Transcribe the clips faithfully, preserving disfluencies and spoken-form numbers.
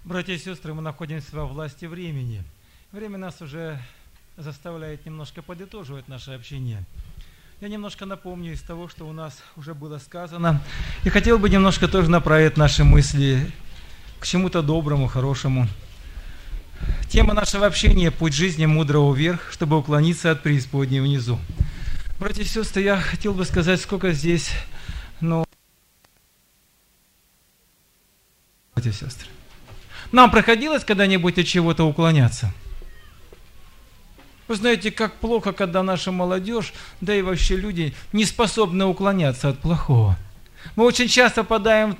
Братья и сестры, мы находимся во власти времени. Время нас уже заставляет немножко подытоживать наше общение. Я немножко напомню из того, что у нас уже было сказано. И хотел бы немножко тоже направить наши мысли к чему-то доброму, хорошему. Тема нашего общения – путь жизни мудрого вверх, чтобы уклониться от преисподней внизу. Братья и сестры, я хотел бы сказать, сколько здесь, ну, братья и сестры, нам приходилось когда-нибудь от чего-то уклоняться? Вы знаете, как плохо, когда наша молодежь, да и вообще люди, не способны уклоняться от плохого. Мы очень часто попадаем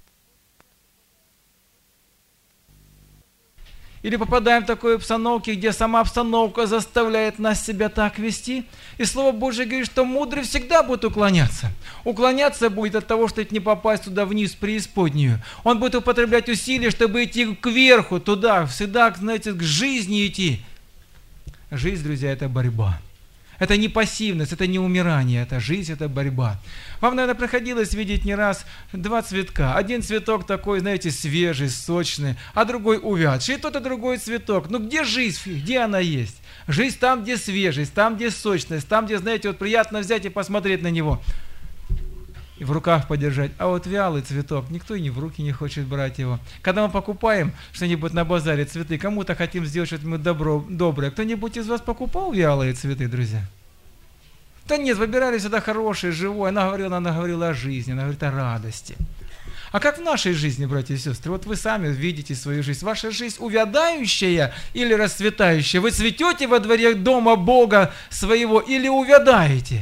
или попадаем в такой обстановке, где сама обстановка заставляет нас себя так вести. И Слово Божие говорит, что мудрый всегда будет уклоняться. Уклоняться будет от того, чтобы не попасть туда вниз, в преисподнюю. Он будет употреблять усилия, чтобы идти кверху, туда, всегда, знаете, к жизни идти. Жизнь, друзья, это борьба. Это не пассивность, это не умирание, это жизнь, это борьба. Вам, наверное, приходилось видеть не раз два цветка. Один цветок такой, знаете, свежий, сочный, а другой увядший. И тот, и другой цветок. Ну где жизнь, где она есть? Жизнь там, где свежесть, там, где сочность, там, где, знаете, вот приятно взять и посмотреть на него. И в руках подержать. А вот вялый цветок, никто и не в руки не хочет брать его. Когда мы покупаем что-нибудь на базаре цветы, кому-то хотим сделать что-нибудь добро, доброе. Кто-нибудь из вас покупал вялые цветы, друзья? Да нет, выбирали всегда хорошие, живое. Она говорила, она говорила о жизни, она говорит о радости. А как в нашей жизни, братья и сестры? Вот вы сами видите свою жизнь. Ваша жизнь увядающая или расцветающая? Вы цветете во дворе дома Бога своего или увядаете?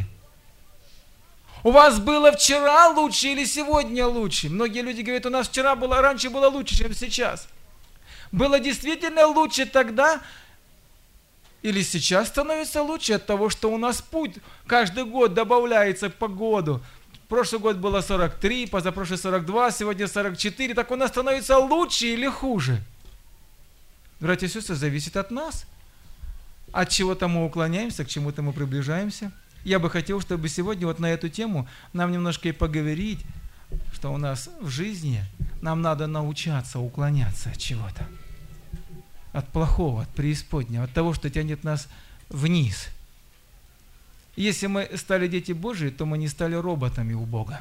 У вас было вчера лучше или сегодня лучше? Многие люди говорят, у нас вчера было, раньше было лучше, чем сейчас. Было действительно лучше тогда, или сейчас становится лучше от того, что у нас путь каждый год добавляется по году. Прошлый год было сорок три, позапрошлый сорок два, сегодня сорок четыре. Так у нас становится лучше или хуже? Братья и сестры, зависит от нас. От чего-то мы уклоняемся, к чему-то мы приближаемся. Я бы хотел, чтобы сегодня вот на эту тему нам немножко и поговорить, что у нас в жизни нам надо научаться уклоняться от чего-то. От плохого, от преисподнего, от того, что тянет нас вниз. Если мы стали дети Божии, то мы не стали роботами у Бога.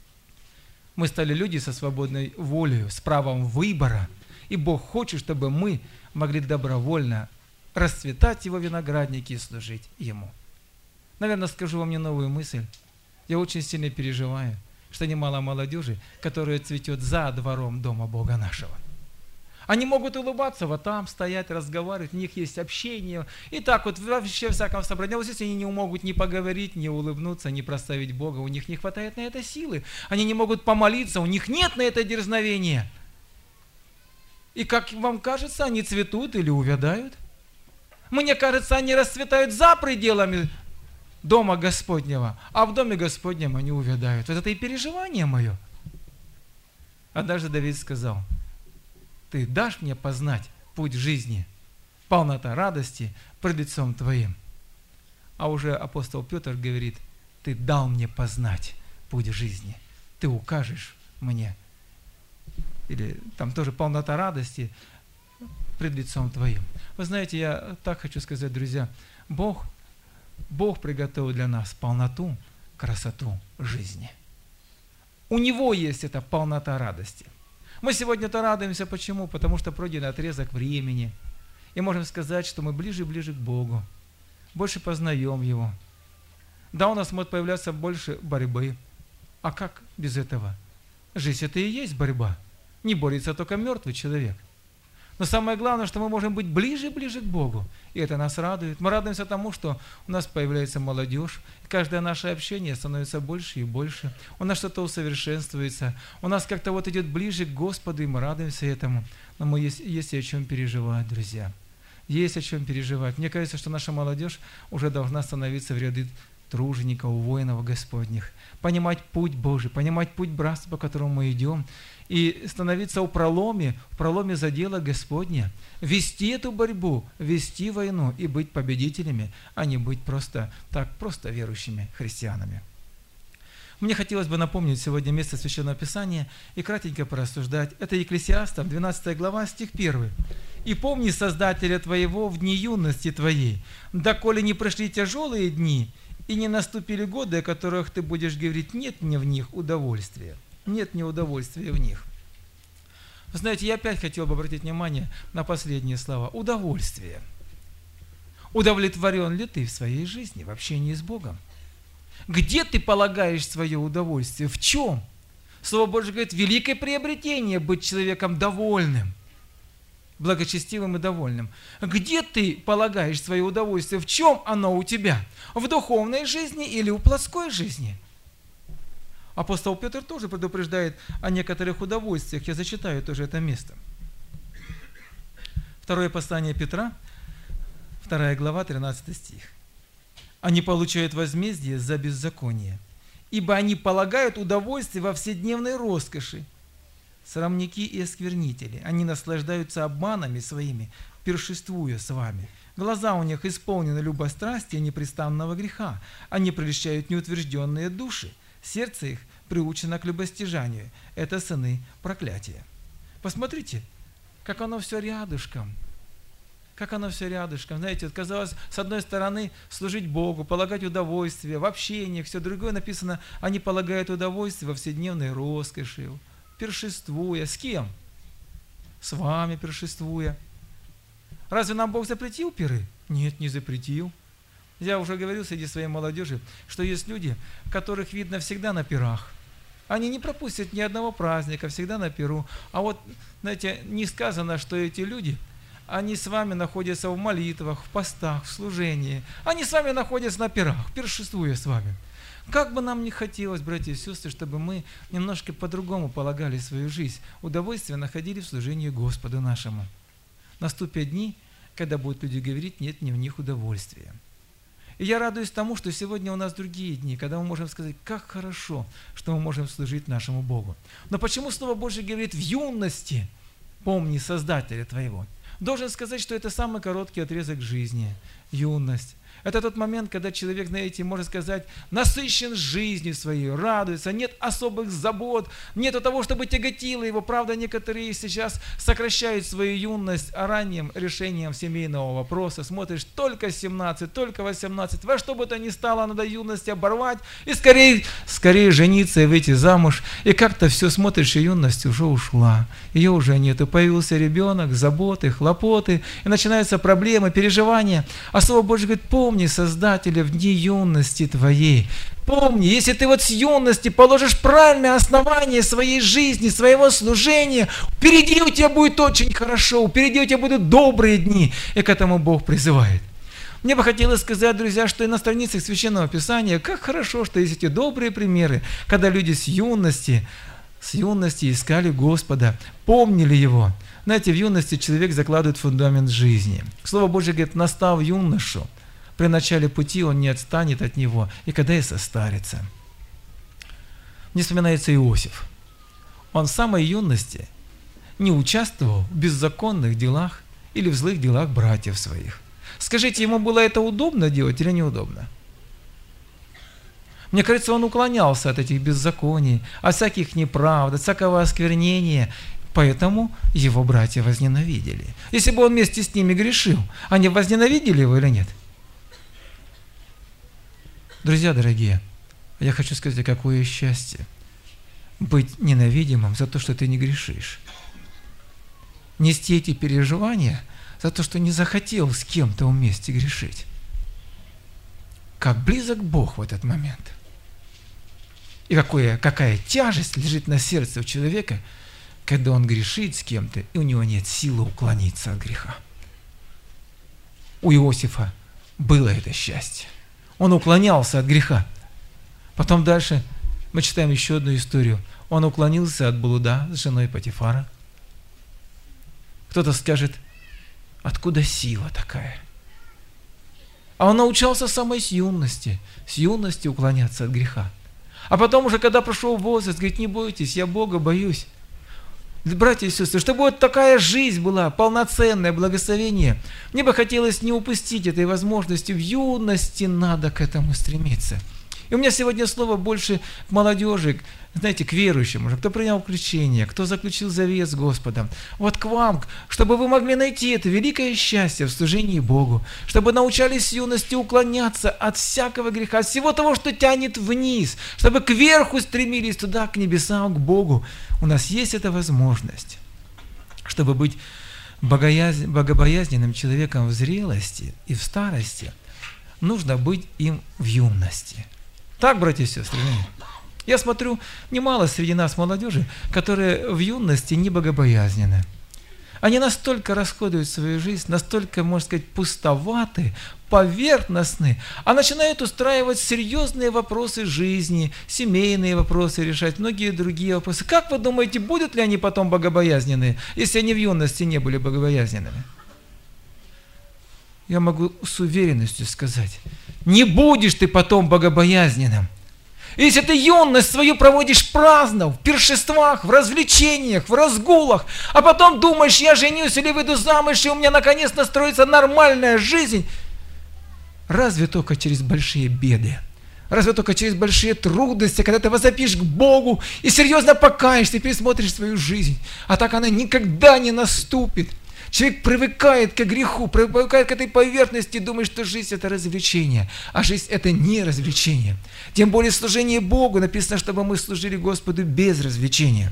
Мы стали люди со свободной волей, с правом выбора. И Бог хочет, чтобы мы могли добровольно расцветать Его виноградники и служить Ему. Наверное, скажу вам не новую мысль. Я очень сильно переживаю, что немало молодежи, которая цветет за двором дома Бога нашего. Они могут улыбаться, вот там стоять, разговаривать, у них есть общение. И так вот вообще всяком собрании. Вот здесь они не могут ни поговорить, ни улыбнуться, ни прославить Бога. У них не хватает на это силы. Они не могут помолиться, у них нет на это дерзновения. И как вам кажется, они цветут или увядают? Мне кажется, они расцветают за пределами дома Господнего, а в доме Господнем они увядают. Вот это и переживание мое. Однажды Давид сказал: ты дашь мне познать путь жизни, полнота радости пред лицом Твоим. А уже апостол Петр говорит: ты дал мне познать путь жизни, ты укажешь мне. Или там тоже полнота радости пред лицом Твоим. Вы знаете, я так хочу сказать, друзья, Бог Бог приготовил для нас полноту, красоту жизни. У Него есть эта полнота радости. Мы сегодня-то радуемся. Почему? Потому что пройден отрезок времени. И можем сказать, что мы ближе и ближе к Богу. Больше познаем Его. Да, у нас может появляться больше борьбы. А как без этого? Жизнь – это и есть борьба. Не борется только мертвый человек. Но самое главное, что мы можем быть ближе и ближе к Богу. И это нас радует. Мы радуемся тому, что у нас появляется молодежь. И каждое наше общение становится больше и больше. У нас что-то усовершенствуется. У нас как-то вот идет ближе к Господу, и мы радуемся этому. Но мы есть, есть о чем переживать, друзья. Есть о чем переживать. Мне кажется, что наша молодежь уже должна становиться в ряды тружеников, воинов Господних. Понимать путь Божий, понимать путь братства, по которому мы идем. И становиться у проломе, в проломе за дело Господне. Вести эту борьбу, вести войну и быть победителями, а не быть просто так, просто верующими христианами. Мне хотелось бы напомнить сегодня место Священного Писания и кратенько порассуждать. Это Екклесиастам, двенадцатая глава, стих первый. «И помни Создателя твоего в дни юности твоей, доколе не прошли тяжелые дни, и не наступили годы, о которых ты будешь говорить, нет мне в них удовольствия». Нет мне удовольствия в них. Вы знаете, я опять хотел бы обратить внимание на последние слова. Удовольствие. Удовлетворен ли ты в своей жизни, в общении с Богом? Где ты полагаешь свое удовольствие? В чем? Слово Божье говорит, великое приобретение быть человеком довольным, благочестивым и довольным. Где ты полагаешь свое удовольствие? В чем оно у тебя? В духовной жизни или в плотской жизни? Апостол Петр тоже предупреждает о некоторых удовольствиях. Я зачитаю тоже это место. Второе послание Петра, вторая глава, тринадцатый стих. «Они получают возмездие за беззаконие, ибо они полагают удовольствие во вседневной роскоши. Срамники и осквернители, они наслаждаются обманами своими, пиршествуя с вами. Глаза у них исполнены любострастия непрестанного греха, они прельщают неутвержденные души. Сердце их приучено к любостяжанию. Это сыны проклятия». Посмотрите, как оно все рядышком. Как оно все рядышком. Знаете, вот казалось, с одной стороны, служить Богу, полагать удовольствие в общении, все другое написано, они полагают удовольствие во вседневной роскоши, пиршествуя. С кем? С вами пиршествуя. Разве нам Бог запретил пиры? Нет, не запретил. Я уже говорил среди своей молодежи, что есть люди, которых видно всегда на пирах. Они не пропустят ни одного праздника, всегда на пиру. А вот, знаете, не сказано, что эти люди, они с вами находятся в молитвах, в постах, в служении. Они с вами находятся на пирах, пиршествуя с вами. Как бы нам ни хотелось, братья и сестры, чтобы мы немножко по-другому полагали свою жизнь, удовольствие находили в служении Господу нашему. Наступят дни, когда будут люди говорить, нет ни в них удовольствия. И я радуюсь тому, что сегодня у нас другие дни, когда мы можем сказать, как хорошо, что мы можем служить нашему Богу. Но почему Слово Божье говорит в юности, помни Создателя твоего? Должен сказать, что это самый короткий отрезок жизни, юность. Это тот момент, когда человек, знаете, можно сказать, насыщен жизнью своей, радуется, нет особых забот, нет того, чтобы тяготило его. Правда, некоторые сейчас сокращают свою юность ранним решением семейного вопроса. Смотришь, только семнадцать, только восемнадцать, во что бы то ни стало, надо юность оборвать и скорее, скорее жениться и выйти замуж. И как-то все смотришь, и юность уже ушла, ее уже нет. И появился ребенок, заботы, хлопоты, и начинаются проблемы, переживания. А Слово Божье говорит, помни Создателя в дни юности твоей. Помни, если ты вот с юности положишь правильное основание своей жизни, своего служения, впереди у тебя будет очень хорошо, впереди у тебя будут добрые дни, и к этому Бог призывает. Мне бы хотелось сказать, друзья, что и на страницах Священного Писания, как хорошо, что есть эти добрые примеры, когда люди с юности, с юности искали Господа, помнили Его. Знаете, в юности человек закладывает фундамент жизни. Слово Божье говорит, настав юношу, при начале пути он не отстанет от него, и когда и состарится. Мне вспоминается Иосиф. Он в самой юности не участвовал в беззаконных делах или в злых делах братьев своих. Скажите, ему было это удобно делать или неудобно? Мне кажется, он уклонялся от этих беззаконий, от всяких неправд, от всякого осквернения. Поэтому его братья возненавидели. Если бы он вместе с ними грешил, они возненавидели его или нет? Друзья дорогие, я хочу сказать, какое счастье быть ненавидимым за то, что ты не грешишь. Нести эти переживания за то, что не захотел с кем-то вместе грешить. Как близок Бог в этот момент. И какое, какая тяжесть лежит на сердце у человека, когда он грешит с кем-то, и у него нет силы уклониться от греха. У Иосифа было это счастье. Он уклонялся от греха. Потом дальше мы читаем еще одну историю. Он уклонился от блуда с женой Потифара. Кто-то скажет, откуда сила такая? А он научался самой с юности, с юности уклоняться от греха. А потом уже, когда прошел возраст, говорит, не бойтесь, я Бога боюсь. Братья и сестры, чтобы вот такая жизнь была, полноценное благословение, мне бы хотелось не упустить этой возможности. В юности надо к этому стремиться. И у меня сегодня слово больше к молодежи, знаете, к верующим, уже, кто принял крещение, кто заключил завет с Господом. Вот к вам, чтобы вы могли найти это великое счастье в служении Богу, чтобы научались с юности уклоняться от всякого греха, от всего того, что тянет вниз, чтобы кверху стремились туда, к небесам, к Богу. У нас есть эта возможность, чтобы быть богобоязненным человеком в зрелости и в старости, нужно быть им в юности. Так, братья и сестры? Я смотрю, немало среди нас молодежи, которые в юности не богобоязненны. Они настолько расходуют свою жизнь, настолько, можно сказать, пустоваты, поверхностны, а начинают устраивать серьезные вопросы жизни, семейные вопросы решать, многие другие вопросы. Как вы думаете, будут ли они потом богобоязненные, если они в юности не были богобоязненными? Я могу с уверенностью сказать, не будешь ты потом богобоязненным. Если ты юность свою проводишь праздно, в пиршествах, в развлечениях, в разгулах, а потом думаешь, я женюсь или выйду замуж, и у меня наконец настроится нормальная жизнь, разве только через большие беды, разве только через большие трудности, когда ты возопишь к Богу и серьезно покаешься, и пересмотришь свою жизнь, а так она никогда не наступит. Человек привыкает к греху, привыкает к этой поверхности, думает, что жизнь – это развлечение. А жизнь – это не развлечение. Тем более служение Богу написано, чтобы мы служили Господу без развлечения.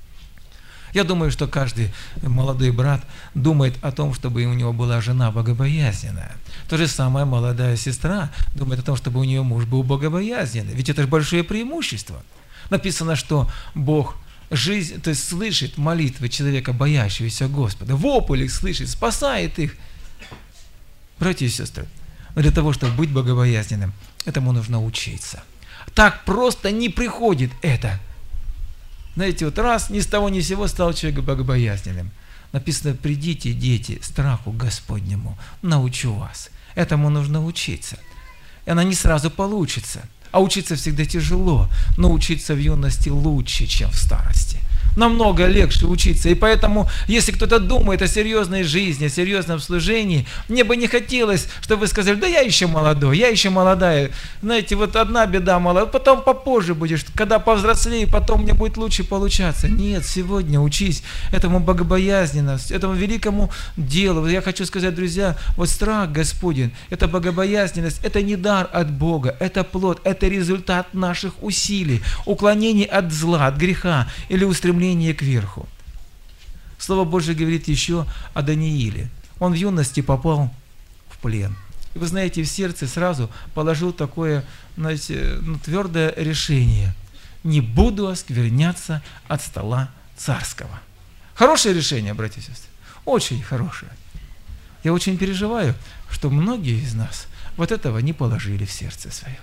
Я думаю, что каждый молодой брат думает о том, чтобы у него была жена богобоязненная. То же самое молодая сестра думает о том, чтобы у нее муж был богобоязненный. Ведь это же большое преимущество. Написано, что Бог жизнь, то есть слышит молитвы человека, боящегося Господа, вопль их слышит, спасает их. Братья и сестры, но для того, чтобы быть богобоязненным, этому нужно учиться. Так просто не приходит это. Знаете, вот раз ни с того ни с сего стал человек богобоязненным. Написано, придите, дети, страху Господнему, научу вас. Этому нужно учиться. И она не сразу получится. А учиться всегда тяжело, но учиться в юности лучше, чем в старости. Намного легче учиться. И поэтому, если кто-то думает о серьезной жизни, о серьезном служении, мне бы не хотелось, чтобы вы сказали, да я еще молодой, я еще молодая. Знаете, вот одна беда мало, потом попозже будешь, когда повзрослею, потом мне будет лучше получаться. Нет, сегодня учись этому богобоязненности, этому великому делу. Я хочу сказать, друзья, вот страх Господень, это богобоязненность, это не дар от Бога, это плод, это результат наших усилий, уклонений от зла, от греха или устремления кверху. Слово Божье говорит еще о Данииле. Он в юности попал в плен. И вы знаете, в сердце сразу положил такое, знаете, ну, твердое решение. Не буду оскверняться от стола царского. Хорошее решение, братья и сестры. Очень хорошее. Я очень переживаю, что многие из нас вот этого не положили в сердце свое.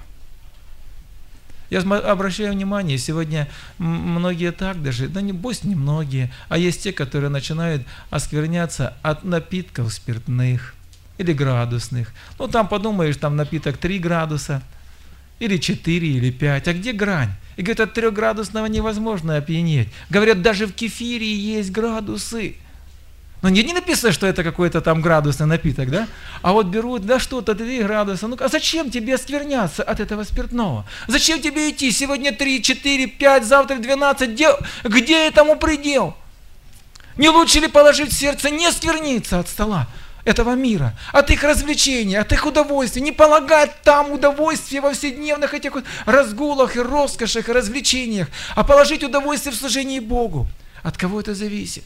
Я обращаю внимание, сегодня многие так даже, да не пусть не многие, а есть те, которые начинают оскверняться от напитков спиртных или градусных. Ну там подумаешь, там напиток три градуса, или четыре, или пять, а где грань? И говорят, от трехградусного невозможно опьянеть. Говорят, даже в кефире есть градусы. Но не, не написано, что это какой-то там градусный напиток, да? А вот берут, да что-то, три градуса. Ну, а зачем тебе оскверняться от этого спиртного? Зачем тебе идти сегодня три, четыре, пять, завтра двенадцать? Где, где этому предел? Не лучше ли положить в сердце не скверниться от стола этого мира, от их развлечений, от их удовольствий, не полагать там удовольствие во вседневных этих вот разгулах и роскошах и развлечениях, а положить удовольствие в служении Богу. От кого это зависит?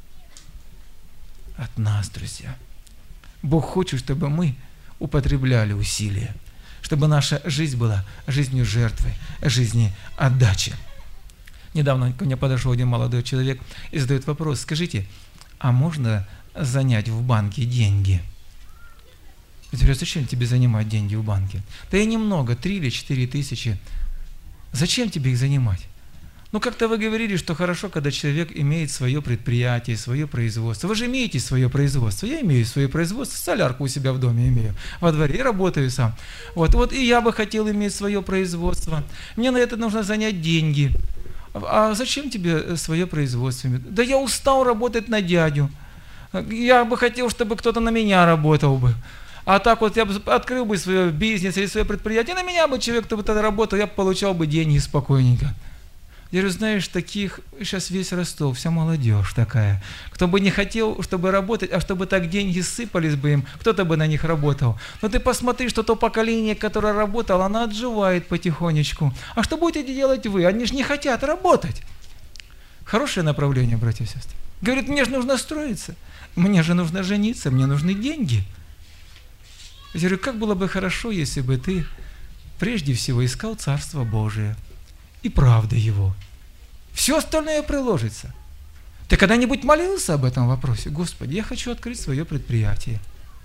От нас, друзья. Бог хочет, чтобы мы употребляли усилия, чтобы наша жизнь была жизнью жертвы, жизнью отдачи. Недавно ко мне подошел один молодой человек и задает вопрос: скажите, а можно занять в банке деньги? Я говорю, зачем тебе занимать деньги в банке? Да и немного, три или четыре тысячи. Зачем тебе их занимать? Ну, как-то вы говорили, что хорошо, когда человек имеет свое предприятие, свое производство. Вы же имеете свое производство. Я имею свое производство, солярку у себя в доме имею, во дворе, работаю сам. Вот, вот и я бы хотел иметь свое производство. Мне на это нужно занять деньги. А зачем тебе свое производство? Да я устал работать на дядю. Я бы хотел, чтобы кто-то на меня работал бы. А так вот я бы открыл бы свой бизнес или свое предприятие, на меня бы человек, кто бы тогда работал, я бы получал бы деньги спокойненько. Я говорю, знаешь, таких сейчас весь Ростов, вся молодежь такая. Кто бы не хотел, чтобы работать, а чтобы так деньги сыпались бы им, кто-то бы на них работал. Но ты посмотри, что то поколение, которое работало, оно отживает потихонечку. А что будете делать вы? Они же не хотят работать. Хорошее направление, братья и сестры. Говорит, мне же нужно строиться, мне же нужно жениться, мне нужны деньги. Я говорю, как было бы хорошо, если бы ты прежде всего искал Царство Божие и правда Его. Все остальное приложится. Ты когда-нибудь молился об этом вопросе? Господи, я хочу открыть свое предприятие.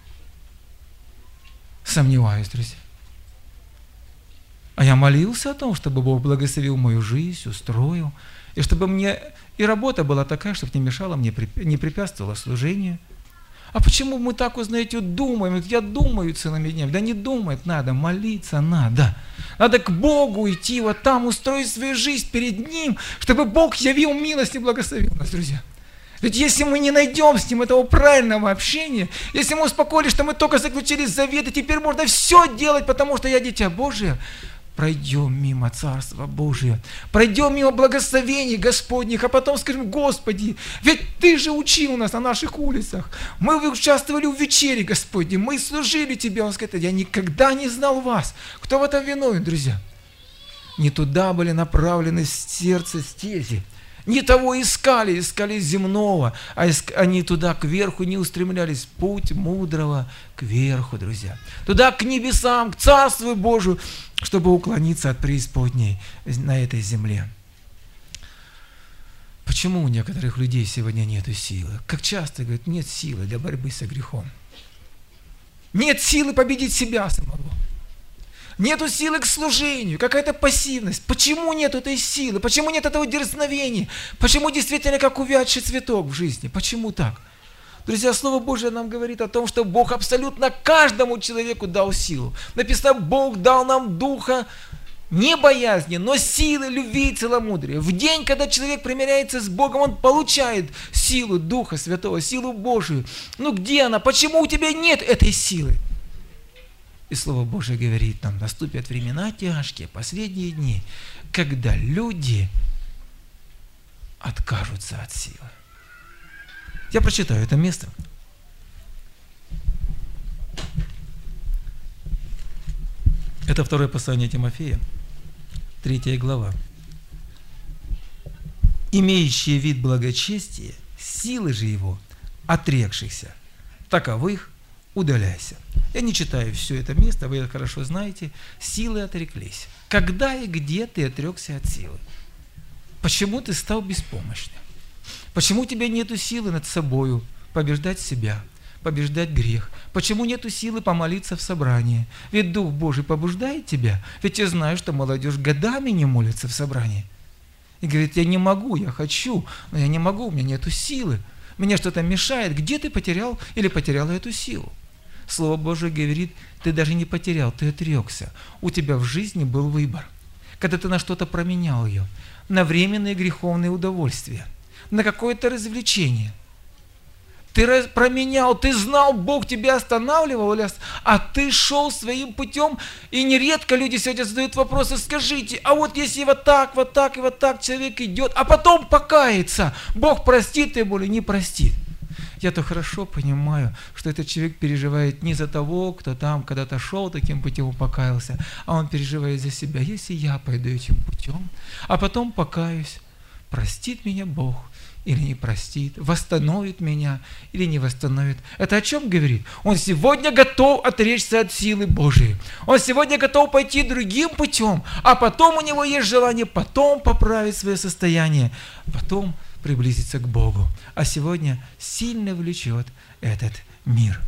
Сомневаюсь, друзья. А я молился о том, чтобы Бог благословил мою жизнь, устроил, и чтобы мне и работа была такая, чтобы не мешала мне, не препятствовала служению. А почему мы так, вы знаете, думаем? Я думаю целыми днями. Да не думать надо, молиться надо. Надо к Богу идти, вот там устроить свою жизнь перед Ним, чтобы Бог явил милость и благословил нас, друзья. Ведь если мы не найдем с Ним этого правильного общения, если мы успокоились, что мы только заключили завет, и теперь можно все делать, потому что я дитя Божие, пройдем мимо Царства Божия, пройдем мимо благословений Господних, а потом скажем, Господи, ведь Ты же учил нас на наших улицах, мы участвовали в вечере, Господи, мы служили Тебе. Он скажет, я никогда не знал вас. Кто в этом виновен, друзья? Не туда были направлены сердце стези, не того искали, искали земного, а они туда кверху не устремлялись. Путь мудрого кверху, друзья. Туда к небесам, к Царству Божию, чтобы уклониться от преисподней на этой земле. Почему у некоторых людей сегодня нет силы? Как часто говорят, нет силы для борьбы со грехом. Нет силы победить себя самого. Нету силы к служению, какая-то пассивность. Почему нет этой силы? Почему нет этого дерзновения? Почему действительно как увядший цветок в жизни? Почему так? Друзья, Слово Божие нам говорит о том, что Бог абсолютно каждому человеку дал силу. Написано, Бог дал нам духа не боязни, но силы, любви и целомудрия. В день, когда человек примиряется с Богом, он получает силу Духа Святого, силу Божию. Ну где она? Почему у тебя нет этой силы? И Слово Божие говорит нам, наступят времена тяжкие, последние дни, когда люди откажутся от силы. Я прочитаю это место. Это второе послание Тимофея, третья глава. «Имеющие вид благочестия, силы же его, отрекшихся, таковых удаляйся». Я не читаю все это место, вы это хорошо знаете. Силы отреклись. Когда и где ты отрекся от силы? Почему ты стал беспомощным? Почему у тебя нету силы над собою побеждать себя, побеждать грех? Почему нету силы помолиться в собрании? Ведь Дух Божий побуждает тебя. Ведь я знаю, что молодежь годами не молится в собрании. И говорит, я не могу, я хочу, но я не могу, у меня нету силы. Мне что-то мешает. Где ты потерял или потеряла эту силу? Слово Божие говорит, ты даже не потерял, ты отрекся. У тебя в жизни был выбор. Когда ты на что-то променял ее, на временные греховные удовольствия, на какое-то развлечение. Ты раз, променял, ты знал, Бог тебя останавливал, а ты шел своим путем. И нередко люди сегодня задают вопросы, скажите, а вот если вот так, вот так и вот так человек идет, а потом покается, Бог простит его или не простит? Я-то хорошо понимаю, что этот человек переживает не за того, кто там когда-то шел таким путем и покаялся, а он переживает за себя. Если я пойду этим путем, а потом покаюсь, простит меня Бог или не простит, восстановит меня или не восстановит. Это о чем говорит? Он сегодня готов отречься от силы Божией. Он сегодня готов пойти другим путем, а потом у него есть желание потом поправить свое состояние, потом приблизиться к Богу. А сегодня сильно влечет этот мир.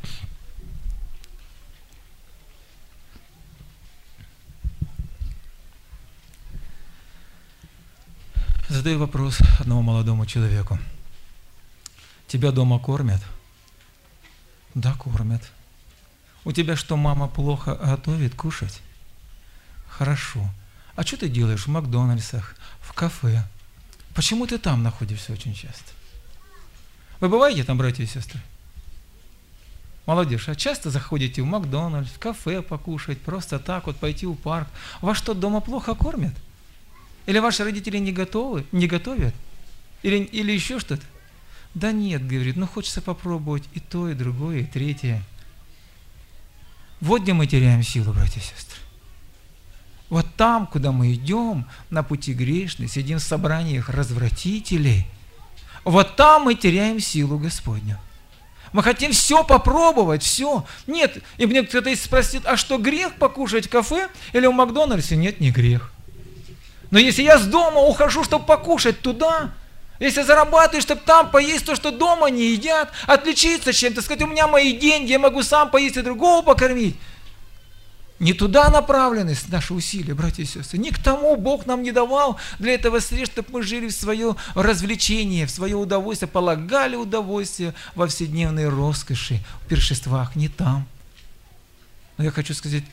Задаю вопрос одному молодому человеку. Тебя дома кормят? Да, кормят. У тебя что, мама плохо готовит кушать? Хорошо. А что ты делаешь в Макдональдсах, в кафе? Почему ты там находишься очень часто? Вы бываете там, братья и сестры? Молодежь, а часто заходите в Макдональдс, в кафе покушать, просто так вот пойти в парк? Вас что, дома плохо кормят? Или ваши родители не готовы, не готовят? Или, или еще что-то? Да нет, говорит, ну хочется попробовать и то, и другое, и третье. Вот где мы теряем силу, братья и сестры. Вот там, куда мы идем, на пути грешный, сидим в собраниях развратителей, вот там мы теряем силу Господню. Мы хотим все попробовать, все. Нет, и мне кто-то спросит, а что, грех покушать в кафе или в Макдональдсе? Нет, не грех. Но если я с дома ухожу, чтобы покушать туда, если зарабатываю, чтобы там поесть то, что дома не едят, отличиться чем-то, сказать, у меня мои деньги, я могу сам поесть и другого покормить. Не туда направлены наши усилия, братья и сестры. Не к тому Бог нам не давал для этого средств, чтобы мы жили в свое развлечение, в свое удовольствие, полагали удовольствие во вседневной роскоши, в пиршествах. Не там. Но я хочу сказать,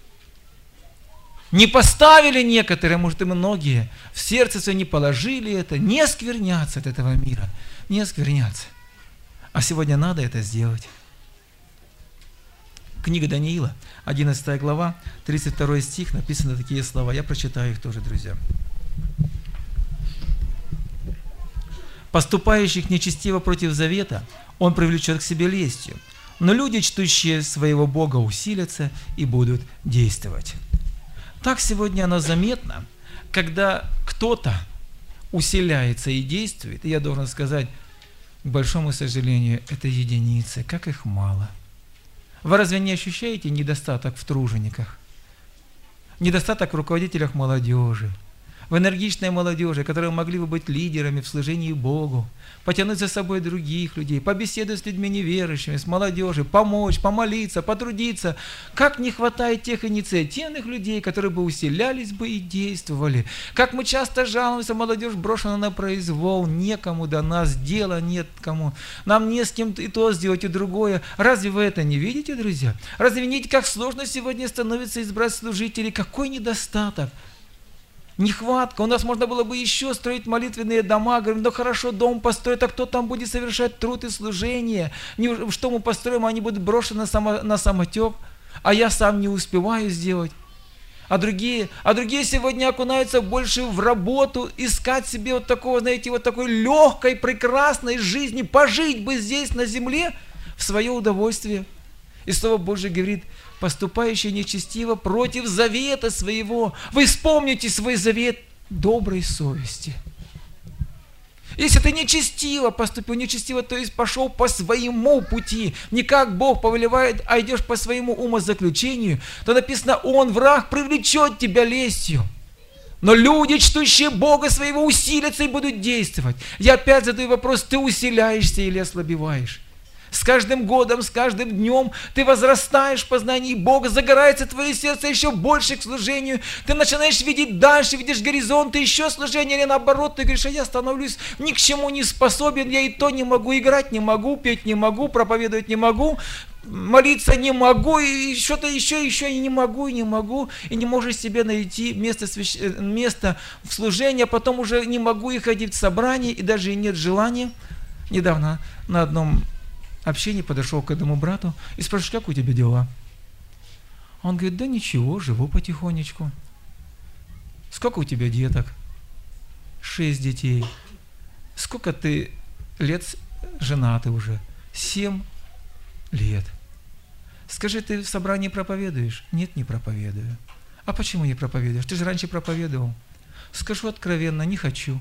не поставили некоторые, может и многие, в сердце свое не положили это, не оскверняться от этого мира, не оскверняться. А сегодня надо это сделать. Книга Даниила, одиннадцатая глава, тридцать второй стих, написаны такие слова. Я прочитаю их тоже, друзья. «Поступающих нечестиво против завета он привлечет к себе лестью, но люди, чтущие своего Бога, усилятся и будут действовать». Так сегодня оно заметно, когда кто-то усиляется и действует, и я должен сказать, к большому сожалению, это единицы, как их мало. Вы разве не ощущаете недостаток в тружениках? Недостаток в руководителях молодежи, в энергичной молодежи, которые могли бы быть лидерами в служении Богу, потянуть за собой других людей, побеседовать с людьми неверующими, с молодежью, помочь, помолиться, потрудиться. Как не хватает тех инициативных людей, которые бы усилялись бы и действовали. Как мы часто жалуемся, молодежь брошена на произвол, некому до нас, дела нет кому. Нам не с кем и то сделать, и другое. Разве вы это не видите, друзья? Разве не видите, как сложно сегодня становится избрать служителей? Какой недостаток? Нехватка. У нас можно было бы еще строить молитвенные дома. Говорим, да хорошо, дом построить, а кто там будет совершать труд и служение? Что мы построим, они будут брошены на, само, на самотек, а я сам не успеваю сделать. А другие, а другие сегодня окунаются больше в работу, искать себе вот такого, знаете, вот такой легкой, прекрасной жизни, пожить бы здесь на земле в свое удовольствие. И Слово Божие говорит, поступающий нечестиво против завета своего. Вы вспомните свой завет доброй совести. Если ты нечестиво поступил, нечестиво, то есть пошел по своему пути, не как Бог повелевает, а идешь по своему умозаключению, то написано, Он, враг, привлечет тебя лестью. Но люди, чтущие Бога своего, усилятся и будут действовать. Я опять задаю вопрос, ты усиляешься или ослабеваешь? С каждым годом, с каждым днем ты возрастаешь в познании Бога, загорается твое сердце еще больше к служению, ты начинаешь видеть дальше, видишь горизонты, еще служение, или наоборот, ты говоришь, а я становлюсь ни к чему не способен, я и то не могу, играть не могу, петь не могу, проповедовать не могу, молиться не могу, и что-то еще, еще и не могу, и не могу, и не можешь себе найти место, свящ... место в служении, а потом уже не могу и ходить в собрание, и даже и нет желания. Недавно на одном общении подошел к одному брату и спрашиваю, как у тебя дела? Он говорит, да ничего, живу потихонечку. Сколько у тебя деток? Шесть детей. Сколько ты лет женатый уже? Семь лет. Скажи, ты в собрании проповедуешь? Нет, не проповедую. А почему не проповедуешь? Ты же раньше проповедовал. Скажу откровенно, не хочу.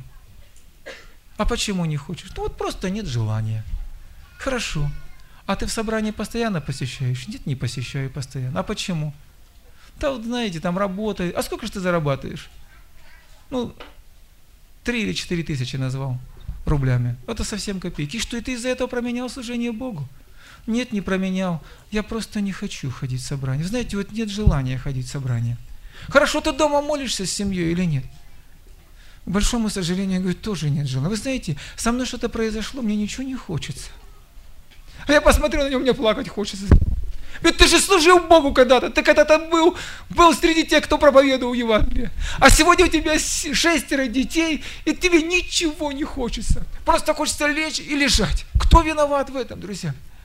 А почему не хочешь? Ну вот просто нет желания. Хорошо. А ты в собрании постоянно посещаешь? Нет, не посещаю постоянно. А почему? Да вот знаете, там работаю. А сколько же ты зарабатываешь? Ну, три или четыре тысячи назвал рублями. Это совсем копейки. И что, и ты из-за этого променял служение Богу? Нет, не променял. Я просто не хочу ходить в собрание. Знаете, вот нет желания ходить в собрание. Хорошо, ты дома молишься с семьей или нет? К большому сожалению, я говорю, тоже нет желания. Вы знаете, со мной что-то произошло, мне ничего не хочется. А я посмотрю на него, мне плакать хочется. Ведь ты же служил Богу когда-то, ты когда-то был, был среди тех, кто проповедовал Евангелие. А сегодня у тебя шестеро детей, и тебе ничего не хочется. Просто хочется лечь и лежать. Кто виноват в этом, друзья?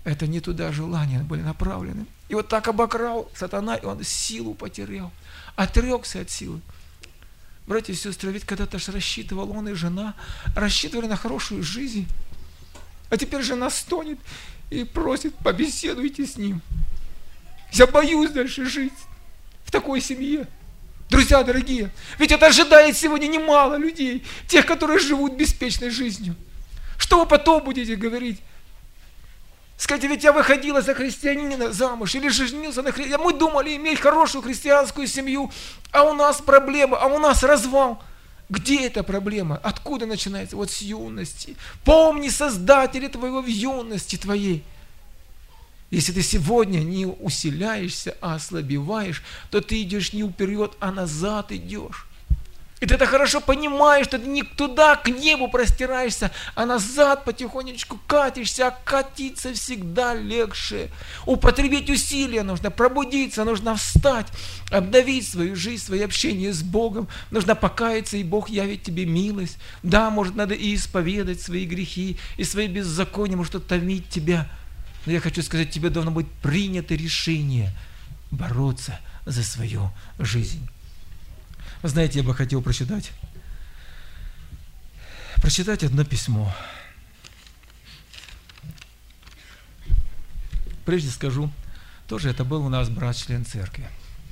Это не туда желания были направлены. И вот так обокрал сатана, и он силу потерял. Отрекся от силы. Братья и сестры, ведь когда-то ж рассчитывал он и жена, рассчитывали на хорошую жизнь. А теперь жена стонет и просит, побеседуйте с ним. Я боюсь дальше жить в такой семье. Друзья дорогие, ведь это ожидает сегодня немало людей, тех, которые живут беспечной жизнью. Что вы потом будете говорить? Скажите, ведь я выходила за христианина замуж или женился на христианине. Мы думали иметь хорошую христианскую семью, а у нас проблема, а у нас развал. Где эта проблема? Откуда начинается? Вот с юности. Помни Создателя твоего в юности твоей. Если ты сегодня не усиляешься, а ослабеваешь, то ты идешь не вперед, а назад идешь. И ты это хорошо понимаешь, что ты не туда, к небу простираешься, а назад потихонечку катишься, а катиться всегда легче. Употребить усилия нужно, пробудиться, нужно встать, обновить свою жизнь, свое общение с Богом. Нужно покаяться, и Бог явит тебе милость. Да, может, надо и исповедать свои грехи, и свои беззакония, может, томить тебя. Но я хочу сказать, тебе должно быть принято решение бороться за свою жизнь. Вы знаете, я бы хотел прочитать, прочитать одно письмо. Прежде скажу, тоже это был у нас брат-член церкви.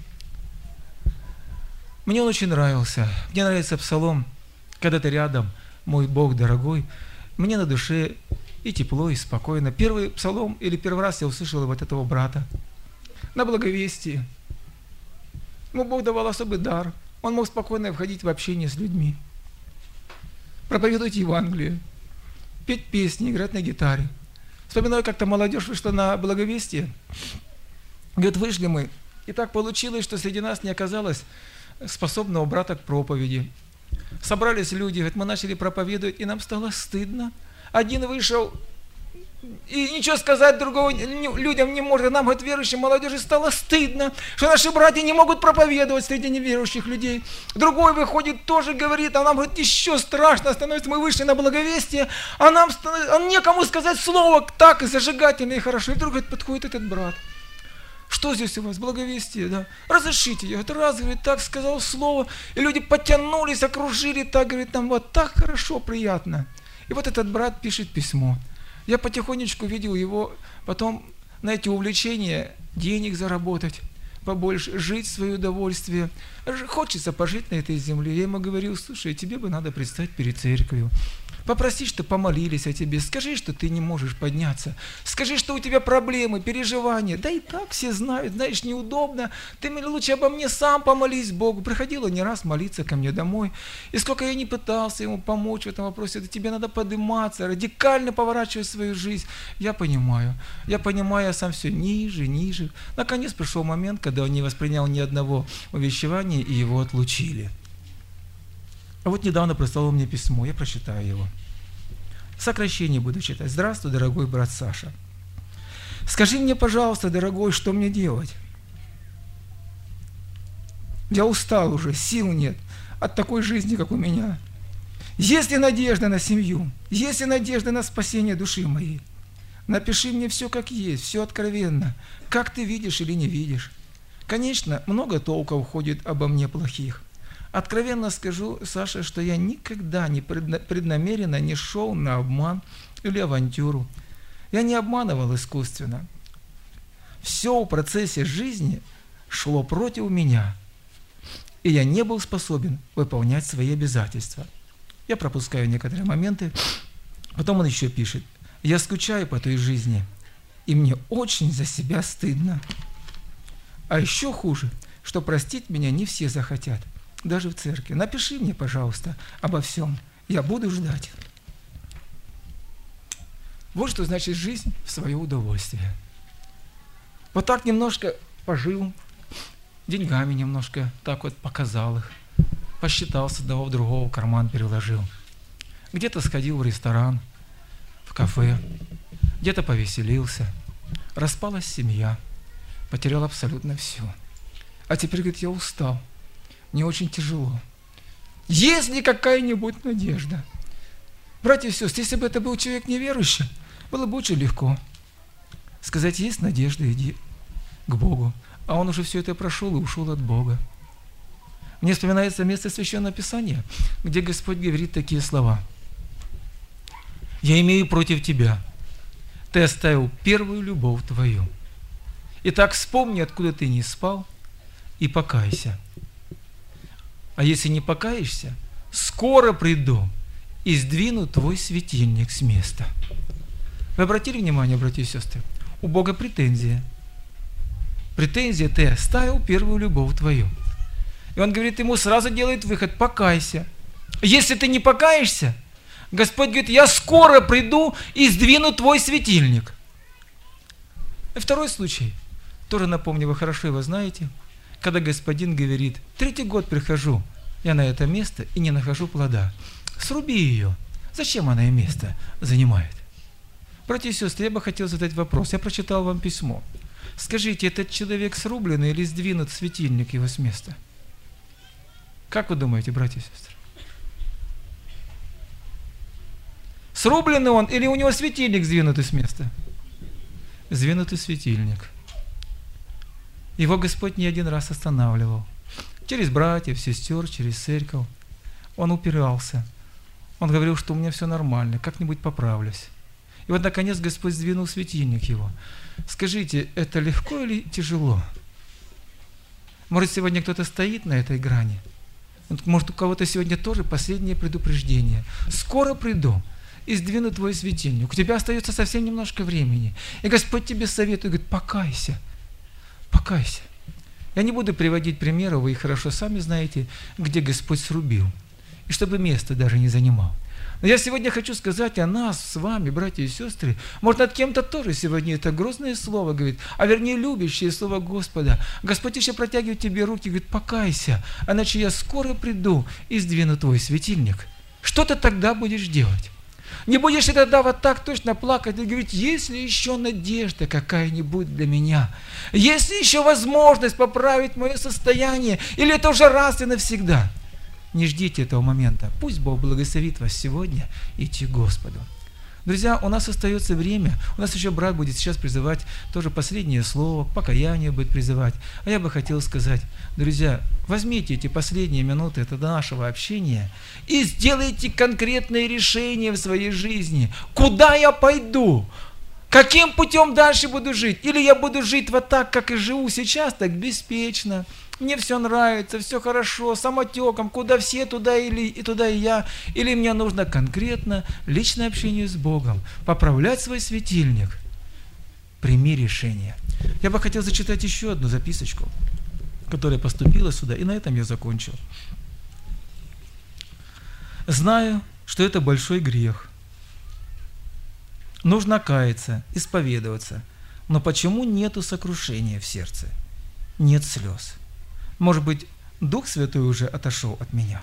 Мне он очень нравился. Мне нравится псалом, когда ты рядом, мой Бог дорогой. Мне на душе и тепло, и спокойно. Первый псалом, или первый раз я услышал вот этого брата на благовестии. Ему Бог давал особый дар. Он мог спокойно входить в общение с людьми, проповедовать Евангелие, петь песни, играть на гитаре. Вспоминаю, как-то молодежь вышла на благовестие. Говорит, вышли мы. И так получилось, что среди нас не оказалось способного брата к проповеди. Собрались люди, говорит, мы начали проповедовать, и нам стало стыдно. Один вышел, и ничего сказать другого людям не может. Нам, говорит, верующим молодежи, стало стыдно, что наши братья не могут проповедовать среди неверующих людей. Другой выходит, тоже говорит, а нам, говорит, еще страшно становится. Мы вышли на благовестие, а нам а некому сказать слово так зажигательно и хорошо. И вдруг, говорит, подходит этот брат. Что здесь у вас? Благовестие, да? Разрешите. Я, говорит, раз, говорит, так сказал слово, и люди потянулись, окружили, так, говорит, нам вот так хорошо, приятно. И вот этот брат пишет письмо. Я потихонечку видел его, потом на эти увлечения денег заработать, побольше, жить в свое удовольствие. Хочется пожить на этой земле. Я ему говорил, слушай, тебе бы надо предстать перед церковью. Попроси, что помолились о тебе. Скажи, что ты не можешь подняться. Скажи, что у тебя проблемы, переживания. Да и так все знают, знаешь, неудобно. Ты лучше обо мне сам помолись Богу. Приходила не раз молиться ко мне домой. И сколько я не пытался ему помочь в этом вопросе, это тебе надо подниматься, радикально поворачивать свою жизнь. Я понимаю. Я понимаю, я сам все ниже, ниже. Наконец пришел момент, когда он не воспринял ни одного увещевания, и его отлучили. А вот недавно прислал мне письмо, я прочитаю его. Сокращение буду читать. Здравствуй, дорогой брат Саша. Скажи мне, пожалуйста, дорогой, что мне делать? Я устал уже, сил нет от такой жизни, как у меня. Есть ли надежда на семью? Есть ли надежда на спасение души моей? Напиши мне все как есть, все откровенно, как ты видишь или не видишь. Конечно, много толков ходит обо мне плохих. Откровенно скажу, Саша, что я никогда не преднамеренно не шел на обман или авантюру. Я не обманывал искусственно. Все в процессе жизни шло против меня, и я не был способен выполнять свои обязательства. Я пропускаю некоторые моменты. Потом он еще пишет: я скучаю по той жизни, и мне очень за себя стыдно. А еще хуже, что простить меня не все захотят. Даже в церкви. Напиши мне, пожалуйста, обо всем. Я буду ждать. Вот что значит жизнь в свое удовольствие. Вот так немножко пожил, деньгами немножко так вот показал их, посчитал с одного в другого, карман переложил. Где-то сходил в ресторан, в кафе, где-то повеселился. Распалась семья, потерял абсолютно все. А теперь, говорит, я устал. Мне очень тяжело. Есть ли какая-нибудь надежда? Братья и сестры, если бы это был человек неверующий, было бы очень легко. сказать, есть надежда, иди к Богу. А он уже все это прошел и ушел от Бога. Мне вспоминается место Священного Писания, где Господь говорит такие слова. «Я имею против тебя. Ты оставил первую любовь твою. Итак, вспомни, откуда ты не спал, и покайся. А если не покаешься, скоро приду и сдвину твой светильник с места». Вы обратили внимание, братья и сестры? У Бога претензия. Претензия, ты оставил первую любовь твою. И он говорит, ему сразу делает выход, покайся. Если ты не покаешься, Господь говорит, я скоро приду и сдвину твой светильник. И второй случай, тоже напомню, вы хорошо его знаете, когда Господин говорит, третий год прихожу я на это место и не нахожу плода. Сруби ее. Зачем она и место занимает? Братья и сестры, я бы хотел задать вопрос. Я прочитал вам письмо. Скажите, этот человек срубленный или сдвинут светильник его с места? Как вы думаете, братья и сестры? Срубленный он или у него светильник сдвинутый с места? Сдвинутый светильник. Его Господь не один раз останавливал. Через братьев, сестер, через церковь. Он упирался. Он говорил, что у меня все нормально, как-нибудь поправлюсь. И вот, наконец, Господь сдвинул светильник его. Скажите, это легко или тяжело? Может, сегодня кто-то стоит на этой грани? Может, у кого-то сегодня тоже последнее предупреждение. Скоро приду и сдвину твой светильник. У тебя остается совсем немножко времени. И Господь тебе советует, говорит, покайся, покайся. Я не буду приводить примеров, вы их хорошо сами знаете, где Господь срубил. И чтобы место даже не занимал. Но я сегодня хочу сказать о нас с вами, братья и сестры. Может, над кем-то тоже сегодня это грозное слово говорит, а вернее любящее слово Господа. Господь еще протягивает тебе руки и говорит, покайся, иначе я скоро приду и сдвину твой светильник. Что ты тогда будешь делать? Не будешь ли тогда вот так точно плакать и говорить, есть ли еще надежда какая-нибудь для меня? Есть ли еще возможность поправить мое состояние? Или это уже раз и навсегда? Не ждите этого момента. Пусть Бог благословит вас сегодня идти к Господу. Друзья, у нас остается время. У нас еще брат будет сейчас призывать тоже последнее слово, покаяние будет призывать. А я бы хотел сказать, друзья, возьмите эти последние минуты это до нашего общения и сделайте конкретные решения в своей жизни. Куда я пойду? Каким путем дальше буду жить? Или я буду жить вот так, как и живу сейчас, так беспечно. Мне все нравится, все хорошо, самотеком, куда все, туда или, и туда и я. Или мне нужно конкретно личное общение с Богом, поправлять свой светильник. Прими решение. Я бы хотел зачитать еще одну записочку, которая поступила сюда, и на этом я закончил. Знаю, что это большой грех. Нужно каяться, исповедоваться. Но почему нету сокрушения в сердце? Нет слез. Может быть, Дух Святой уже отошел от меня?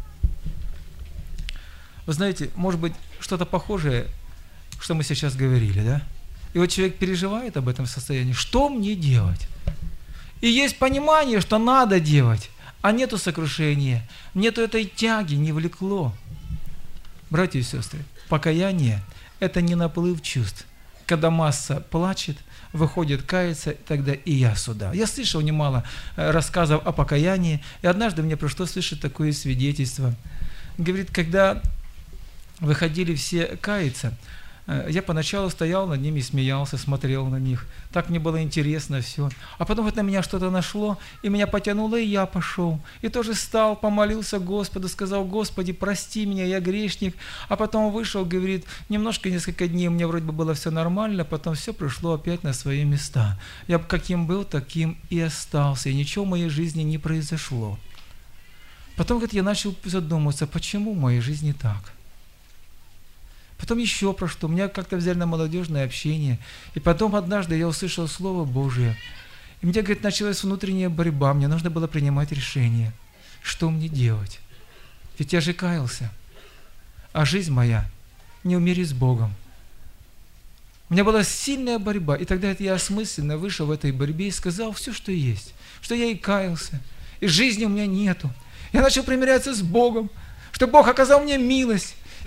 Вы знаете, может быть, что-то похожее, что мы сейчас говорили, да? И вот человек переживает об этом состоянии. Что мне делать? И есть понимание, что надо делать, а нету сокрушения, нету этой тяги, не влекло. Братья и сестры, покаяние – это не наплыв чувств. Когда масса плачет, выходит каяться, тогда и я сюда. Я слышал немало рассказов о покаянии, и однажды мне пришлось слышать такое свидетельство. Говорит, когда выходили все каяться, я поначалу стоял над ними, смеялся, смотрел на них. Так мне было интересно все. А потом вот на меня что-то нашло, и меня потянуло, и я пошел. И тоже стал, помолился Господу, сказал, Господи, прости меня, я грешник. А потом вышел, говорит, немножко, несколько дней у меня вроде бы было все нормально, потом все пришло опять на свои места. Я каким был, таким и остался, и ничего в моей жизни не произошло. Потом, говорит, я начал задумываться, почему в моей жизни так. Потом еще про что. Меня как-то взяли на молодежное общение. И потом однажды я услышал Слово Божие. И мне, говорит, началась внутренняя борьба. Мне нужно было принимать решение. Что мне делать? Ведь я же каялся. А жизнь моя не в мире с Богом. У меня была сильная борьба. И тогда я осмысленно вышел в этой борьбе и сказал все, что есть. Что я и каялся. И жизни у меня нету. Я начал примиряться с Богом. Что Бог оказал мне милость.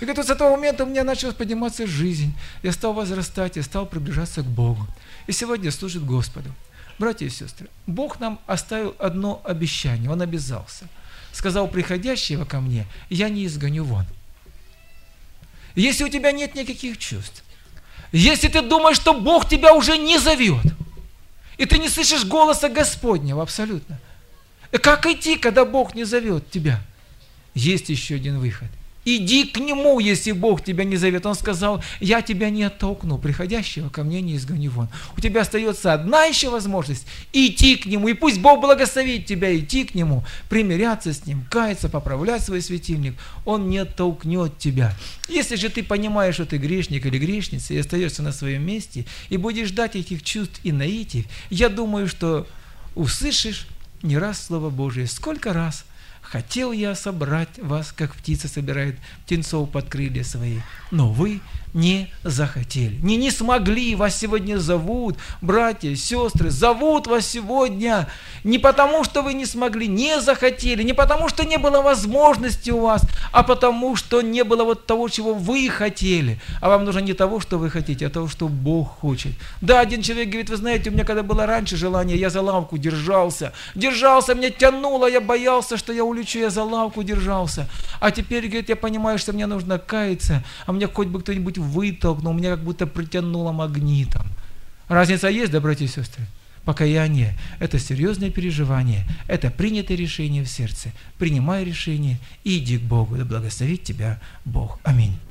И говорит, вот с этого момента у меня началась подниматься жизнь. Я стал возрастать, я стал приближаться к Богу. И сегодня служит Господу. Братья и сестры, Бог нам оставил одно обещание, Он обязался. Сказал: приходящего ко мне я не изгоню вон. Если у тебя нет никаких чувств, если ты думаешь, что Бог тебя уже не зовет, и ты не слышишь голоса Господнего абсолютно, как идти, когда Бог не зовет тебя? Есть еще один выход. Иди к Нему, если Бог тебя не зовет. Он сказал: я тебя не оттолкну, приходящего ко мне не изгоню вон. У тебя остается одна еще возможность идти к Нему. И пусть Бог благословит тебя идти к Нему, примиряться с Ним, каяться, поправлять свой светильник. Он не оттолкнет тебя. Если же ты понимаешь, что ты грешник или грешница, и остаешься на своем месте, и будешь ждать этих чувств и наитий, я думаю, что услышишь не раз Слово Божие. Сколько раз хотел я собрать вас, как птица собирает птенцов под крылья свои, но вы не захотели, не, не смогли. Вас сегодня зовут, братья, сестры, зовут вас сегодня не потому, что вы не смогли, не захотели, не потому, что не было возможности у вас, а потому, что не было вот того, чего вы хотели. А вам нужно не того, что вы хотите, а того, что Бог хочет. Да, один человек говорит: вы знаете, у меня когда было раньше желание, я за лавку держался, держался, меня тянуло, я боялся, что я улечу, я за лавку держался. А теперь, говорит, я понимаю, что мне нужно каяться, а мне хоть бы кто-нибудь вытолкнул, меня как будто притянуло магнитом. Разница есть, да, братья и сестры? Покаяние – это серьезное переживание, это принятое решение в сердце. Принимай решение и иди к Богу, да благословит тебя Бог. Аминь.